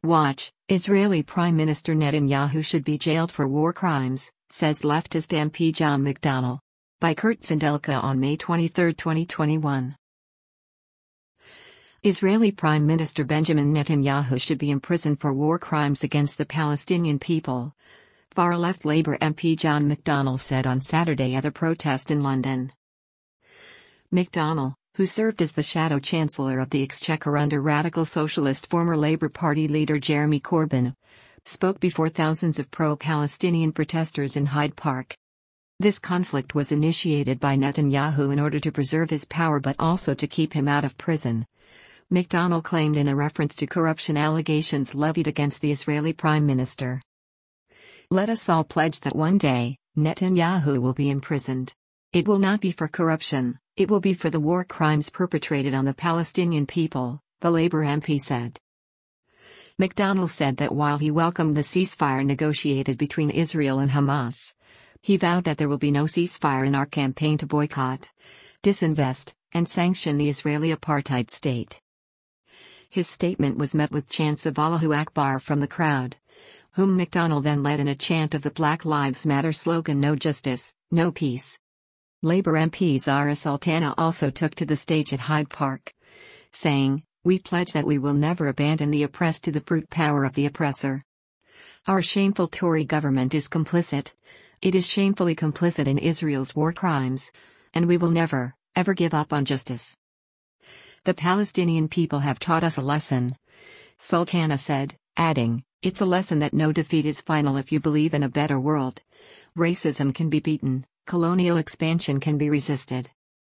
Watch, Israeli Prime Minister Netanyahu should be jailed for war crimes, says leftist MP John McDonnell. By Kurt Zindelka on May 23, 2021. Israeli Prime Minister Benjamin Netanyahu should be imprisoned for war crimes against the Palestinian people, far-left Labour MP John McDonnell said on Saturday at a protest in London. McDonnell, who served as the shadow chancellor of the Exchequer under radical socialist former Labour Party leader Jeremy Corbyn, spoke before thousands of pro-Palestinian protesters in Hyde Park. This conflict was initiated by Netanyahu in order to preserve his power but also to keep him out of prison, McDonnell claimed in a reference to corruption allegations levied against the Israeli Prime Minister. Let us all pledge that one day, Netanyahu will be imprisoned. It will not be for corruption, it will be for the war crimes perpetrated on the Palestinian people, the Labour MP said. McDonnell said that while he welcomed the ceasefire negotiated between Israel and Hamas, he vowed that there will be no ceasefire in our campaign to boycott, disinvest, and sanction the Israeli apartheid state. His statement was met with chants of Allahu Akbar from the crowd, whom McDonnell then led in a chant of the Black Lives Matter slogan "No justice, no peace." Labour MP Zahra Sultana also took to the stage at Hyde Park, saying, "We pledge that we will never abandon the oppressed to the brute power of the oppressor. Our shameful Tory government is complicit. It is shamefully complicit in Israel's war crimes, and we will never, ever give up on justice. The Palestinian people have taught us a lesson," Sultana said, adding, "It's a lesson that no defeat is final if you believe in a better world. Racism can be beaten, colonial expansion can be resisted."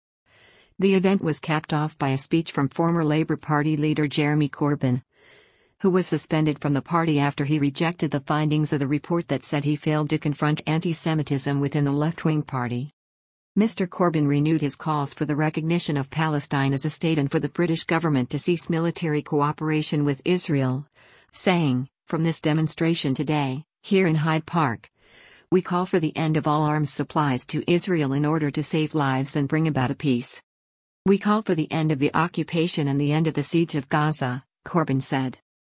The event was capped off by a speech from former Labour Party leader Jeremy Corbyn, who was suspended from the party after he rejected the findings of the report that said he failed to confront anti-Semitism within the left-wing party. Mr. Corbyn renewed his calls for the recognition of Palestine as a state and for the British government to cease military cooperation with Israel, saying, "From this demonstration today, here in Hyde Park, we call for the end of all arms supplies to Israel in order to save lives and bring about a peace. We call for the end of the occupation and the end of the siege of Gaza," Corbyn said.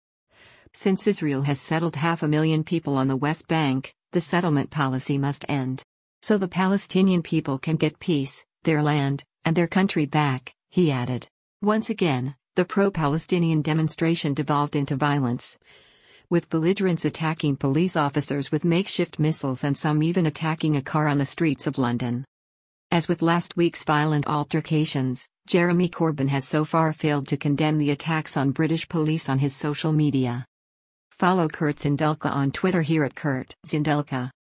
"Since Israel has settled 500,000 people on the West Bank, the settlement policy must end, so the Palestinian people can get peace, their land, and their country back," he added. Once again, the pro-Palestinian demonstration devolved into violence, with belligerents attacking police officers with makeshift missiles and some even attacking a car on the streets of London. As with last week's violent altercations, Jeremy Corbyn has so far failed to condemn the attacks on British police on his social media. Follow Kurt Zindelka on Twitter here at Kurt Zindelka.